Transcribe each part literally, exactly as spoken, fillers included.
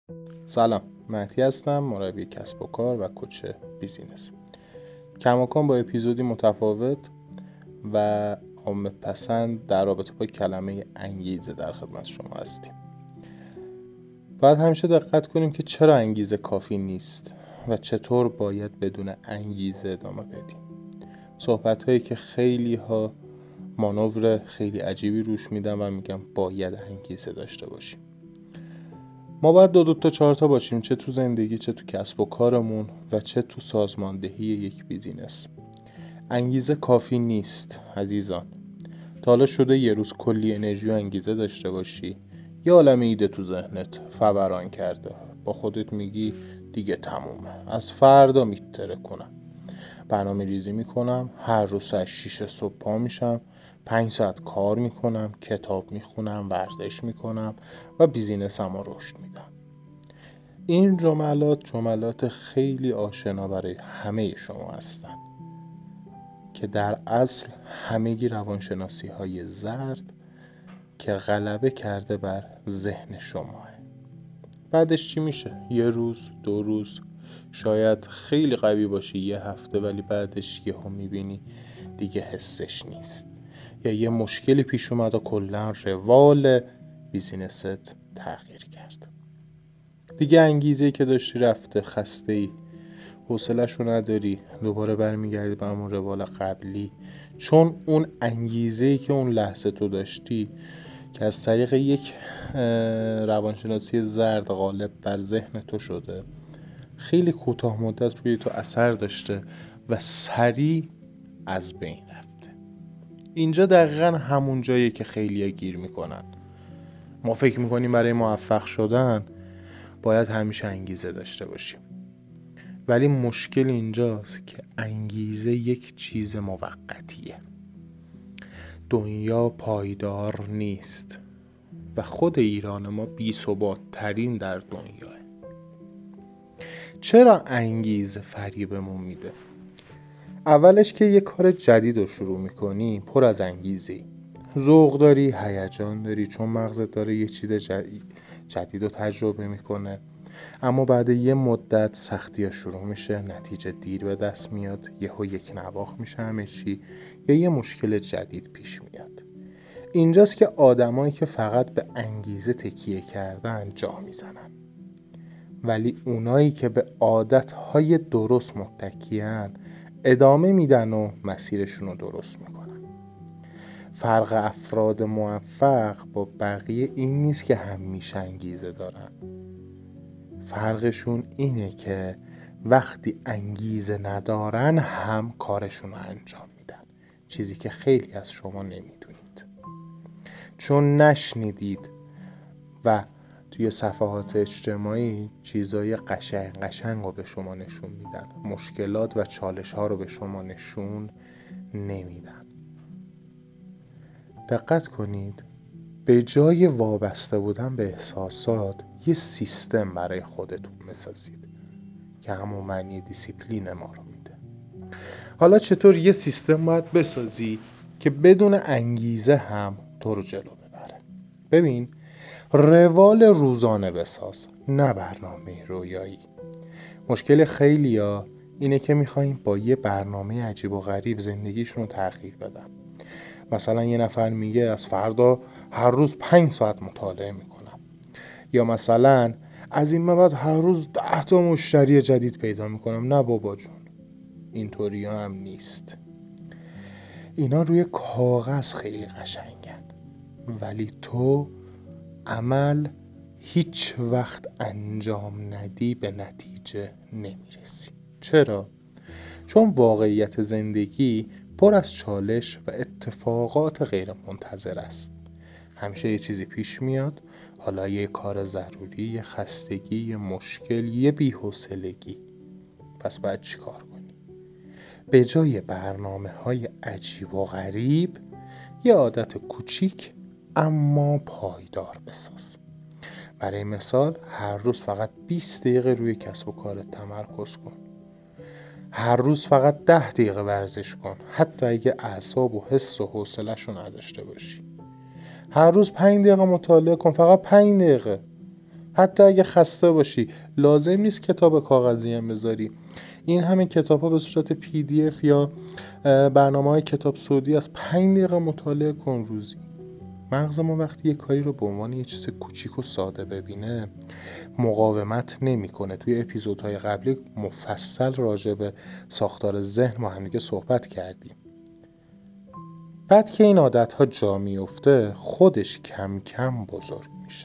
سلام، مهدی هستم، مربی کسب و کار و کوچ بیزینس. کماکان با اپیزودی متفاوت و عامه پسند در رابطه با کلمه انگیزه در خدمت شما هستیم. باید همیشه دقت کنیم که چرا انگیزه کافی نیست و چطور باید بدون انگیزه ادامه بدیم. صحبت هایی که خیلی ها مانور خیلی عجیبی روش میدن و میگن باید انگیزه داشته باشیم. ما باید دو دو تا چهار تا باشیم، چه تو زندگی، چه تو کسب و کارمون و چه تو سازماندهی یک بیزینس. انگیزه کافی نیست عزیزان. تا حالا شده یه روز کلی انرژی و انگیزه داشته باشی، یه عالمه ایده تو ذهنت فوران کرده، با خودت میگی دیگه تمومه، از فردا میتره کنم، برنامه ریزی میکنم، هر روز ساعت شیش صبح پا میشم، پنج ساعت کار میکنم، کتاب میخونم، ورزش میکنم و بیزینسم رو رشد میدم. این جملات جملات خیلی آشنا برای همه شما هستن که در اصل همگی روانشناسی های زرد که غلبه کرده بر ذهن شما. بعدش چی میشه؟ یه روز، دو روز، شاید خیلی قوی باشی یه هفته، ولی بعدش یه هم میبینی دیگه حسش نیست، یا یه مشکلی پیش اومد و کلن روال بیزینست تغییر کرد. دیگه انگیزه‌ای که داشتی رفته، خسته ای، حوصله‌شو نداری، دوباره برمیگردی به همون روال قبلی، چون اون انگیزه‌ای که اون لحظه تو داشتی که از طریق یک روانشناسی زرد غالب بر ذهن تو شده، خیلی کوتاه مدت روی تو اثر داشته و سریع از بین رفته. اینجا دقیقا همون جاییه که خیلی‌ها گیر میکنن. ما فکر میکنیم برای موفق شدن باید همیشه انگیزه داشته باشیم، ولی مشکل اینجاست که انگیزه یک چیز موقتیه. دنیا پایدار نیست و خود ایران ما بی ثبات ترین در دنیاه. چرا انگیزه فریبمون میده؟ اولش که یه کار جدید رو شروع میکنی، پر از انگیزی، ذوق داری، هیجان داری، چون مغزت داره یه چیز جدید جدید رو تجربه میکنه. اما بعد یه مدت سختی ها شروع میشه، نتیجه دیر به دست میاد، یهو یک نواخت میشه همه چی، یا یه مشکل جدید پیش میاد. اینجاست که آدمایی که فقط به انگیزه تکیه کردن جا میزنن، ولی اونایی که به عادتهای درست متکیان ادامه میدن و مسیرشون رو درست میکنن. فرق افراد موفق با بقیه این نیست که همیشه انگیزه دارن. فرقشون اینه که وقتی انگیزه ندارن هم کارشون رو انجام میدن، چیزی که خیلی از شما نمیدونید، چون نشنیدید و توی صفحات اجتماعی چیزای قشنگ قشنگ رو به شما نشون میدن، مشکلات و چالش ها رو به شما نشون نمیدن. دقت کنید، به جای وابسته بودن به احساسات یه سیستم برای خودتون بسازید که همون معنی دیسیپلین ما رو میده. حالا چطور یه سیستم باید بسازی که بدون انگیزه هم تو رو جلو ببره؟ ببین، روال روزانه بساز، نه برنامه رویایی. مشکل خیلیا اینه که میخوایم با یه برنامه عجیب و غریب زندگیشون رو تغییر بدن. مثلا یه نفر میگه از فردا هر روز پنج ساعت مطالعه میکنم، یا مثلا از این بعد هر روز ده تا مشتری جدید پیدا میکنم. نه بابا جون، اینطوری هم نیست. اینا روی کاغذ خیلی قشنگن، ولی تو عمل هیچ وقت انجام ندی به نتیجه نمیرسی. چرا؟ چون واقعیت زندگی پر از چالش و اتفاقات غیر منتظر است. همیشه یه چیزی پیش میاد، حالا یه کار ضروری، یه خستگی، یه مشکل، یه بی‌حوصلگی. پس باید چی کار کنی؟ به جای برنامه های عجیب و غریب یه عادت کوچیک اما پایدار بساز. برای مثال، هر روز فقط بیست دقیقه روی کسب و کارت تمرکز کن. هر روز فقط ده دقیقه ورزش کن، حتی اگه اعصاب و حس و حوصله‌شو نداشته باشی. هر روز پنج دقیقه مطالعه کن، فقط پنج دقیقه. حتی اگه خسته باشی لازم نیست کتاب کاغذی هم بذاری. این همین کتاب ها به صورت پی دی اف یا برنامه های کتاب صوتی از پنج دقیقه مطالعه کن روزی. مغز ما وقتی یه کاری رو به عنوان یه چیز کوچیک و ساده ببینه مقاومت نمیکنه. توی اپیزودهای قبلی مفصل راجع به ساختار ذهن ما هم دیگه صحبت کردیم. بعد که این عادت‌ها جا میفته خودش کم کم بزرگ میشه.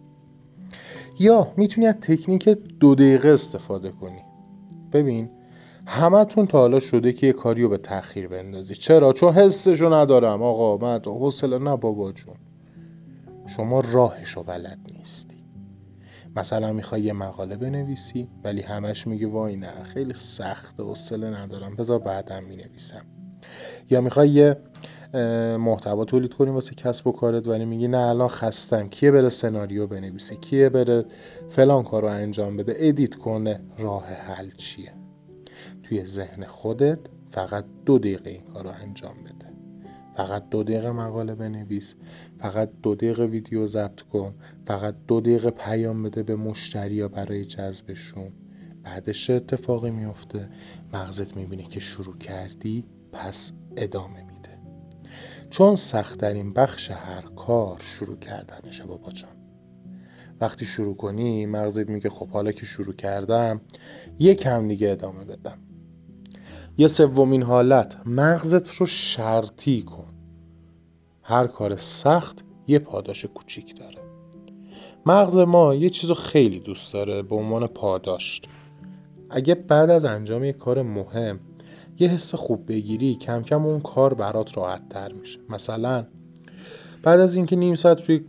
یا میتونی از تکنیک دو دقیقه استفاده کنی. ببین همتون تا حالا شده که یه کاری رو به تأخیر بندازی. چرا؟ چون حسشو ندارم آقا، من حوصله نه بابا جون. شما راهشو بلد نیستی. مثلا میخوای یه مقاله بنویسی ولی همش میگی وای نه خیلی سخته، حوصله ندارم، بذار بعدم مینویسم. یا میخوای یه محتوا تولید کنی واسه کسب و کارت ولی میگی نه الان خستم، کیه بره سناریو بنویسه، کیه بره فلان کارو انجام بده، ادیت کنه. راه حل چیه؟ توی ذهن خودت فقط دو دقیقه این کارو انجام بده. فقط دو دقیقه مقاله بنویس، فقط دو دقیقه ویدیو ضبط کن، فقط دو دقیقه پیام بده به مشتریا برای جذبشون. بعدش چه اتفاقی میفته؟ مغزت میبینه که شروع کردی، پس ادامه میده. چون سخت‌ترین بخش هر کار شروع کردنشه بابا جان. وقتی شروع کنی مغزت میگه خب حالا که شروع کردم یکم دیگه ادامه بدم. یه سومین حالت، مغزت رو شرطی کن. هر کار سخت یه پاداش کوچیک داره. مغز ما یه چیزو خیلی دوست داره به عنوان پاداش. اگه بعد از انجام یه کار مهم یه حس خوب بگیری کم کم اون کار برات راحت تر میشه. مثلا بعد از اینکه نیم ساعت روی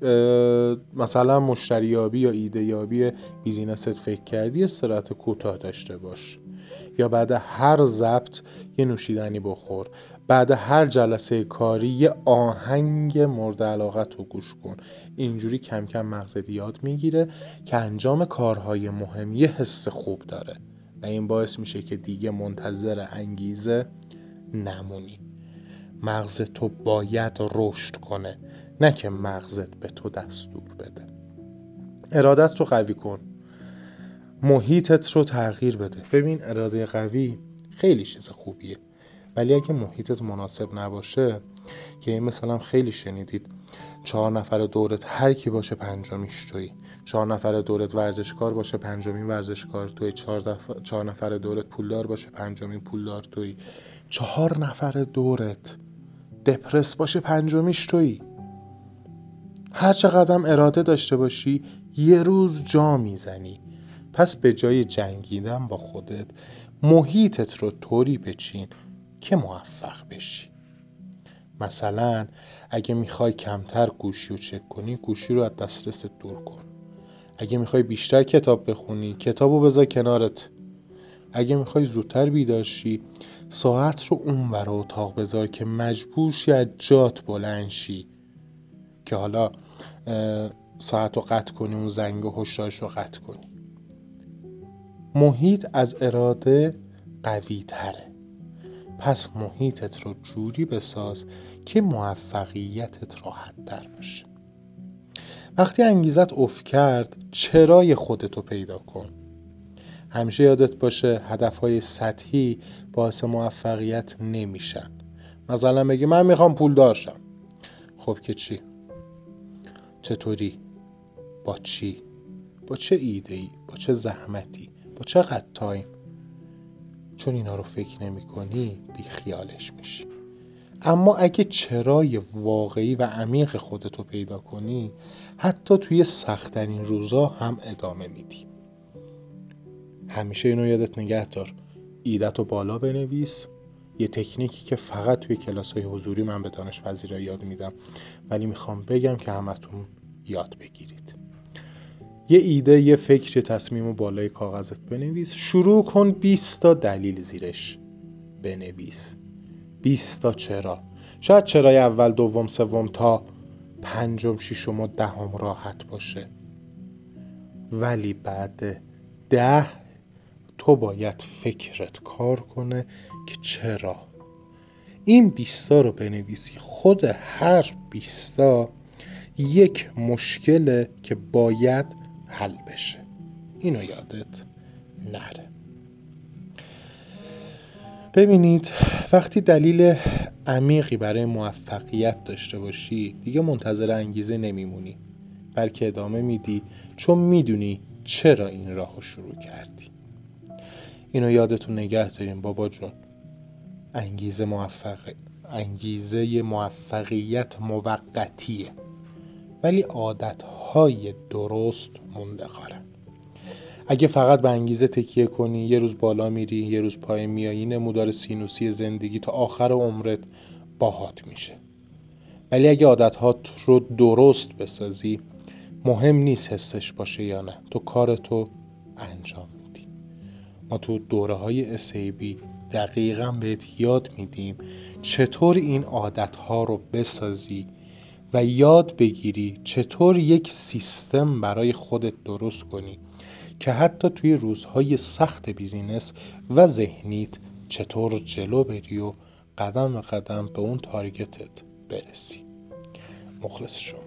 مثلا مشتریابی یا ایده یابی بیزینست فکر کردی استراحت کوتاه داشته باش. یا بعد هر ضبط یه نوشیدنی بخور. بعد هر جلسه کاری یه آهنگ مورد علاقت رو گوش کن. اینجوری کم کم مغزت یاد میگیره که انجام کارهای مهم یه حس خوب داره و این باعث میشه که دیگه منتظر انگیزه نمونی. مغزت تو باید رشد کنه، نه که مغزت به تو دستور بده. ارادت رو قوی کن، محیطت رو تغییر بده. ببین اراده قوی خیلی چیز خوبیه ولی اگه محیطت مناسب نباشه، که این مثلا خیلی شنیدید چهار نفر دورت هر کی باشه پنجمیش تویی، چهار نفر دورت ورزشکار باشه پنجمین ورزشکار تویی، چهار, دف... چهار نفر دورت پولدار باشه پنجمین پولدار تویی، چهار نفر دورت دپرس باشه پنجمیش تویی. هر چقدر اراده داشته باشی یه روز جا میزنی. پس به جای جنگیدن با خودت محیطت رو طوری بچین که موفق بشی. مثلا اگه میخوای کمتر گوشی رو چک کنی گوشی رو از دسترست دور کن. اگه میخوای بیشتر کتاب بخونی کتابو بذار کنارت. اگه میخوای زودتر بیدار شی ساعت رو اونور اتاق بذار که مجبور شی از جات بلند شی، که حالا ساعت رو قطع کنی، اون زنگ و هشدارش رو قطع کنی. محیط از اراده قوی تره. پس محیطت رو جوری بساز که موفقیتت راحت تر باشه. وقتی انگیزت افت کرد چرای خودتو پیدا کن. همیشه یادت باشه هدفهای سطحی باعث موفقیت نمیشن. مثلا بگی من میخوام پولدار شم. خب که چی؟ چطوری؟ با چی؟ با چه ایده‌ای؟ با چه زحمتی؟ با چقدر تایم؟ چون اینا رو فکر نمی کنی بی خیالش میشی. اما اگه چرای واقعی و عمیق خودتو پیدا کنی حتی توی سخت‌ترین روزا هم ادامه میدی. همیشه اینو یادت نگه دار، ایده‌تو بالا بنویس. یه تکنیکی که فقط توی کلاس‌های حضوری من به دانش‌پذیرا یاد میدم ولی میخوام بگم که همتون یاد بگیرید. یه ایده، یه فکر، تصمیم و بالای کاغذت بنویس. شروع کن بیست تا دلیل زیرش بنویس. بیست تا چرا. شاید چرای اول، دوم، سوم تا پنجم، ششم و دهم راحت باشه ولی بعد ده تو باید فکرت کار کنه که چرا. این بیستا رو بنویسی. خود هر بیستا یک مشکله که باید حل بشه. اینو یادت نره. ببینید، وقتی دلیل عمیقی برای موفقیت داشته باشی دیگه منتظر انگیزه نمیمونی، بلکه ادامه میدی چون میدونی چرا این راهو شروع کردی. اینو یادتون نگه داریم بابا جون. انگیزه موفق انگیزه موفقیت موقتیه، ولی عادتهای درست مونده‌خوارن. اگه فقط به انگیزه تکیه کنی، یه روز بالا میری یه روز پایین میایی، نمودار سینوسی زندگی تا آخر عمرت باهات میشه. ولی اگه عادتهات رو درست بسازی، مهم نیست حسش باشه یا نه، تو کارتو انجام میدی. ما تو دوره های اس ای بی دقیقاً بهت یاد میدیم چطور این عادتها رو بسازی و یاد بگیری چطور یک سیستم برای خودت درست کنی که حتی توی روزهای سخت بیزینس و ذهنیت چطور جلو بری و قدم به قدم به اون تارگتت برسی. مخلص شما.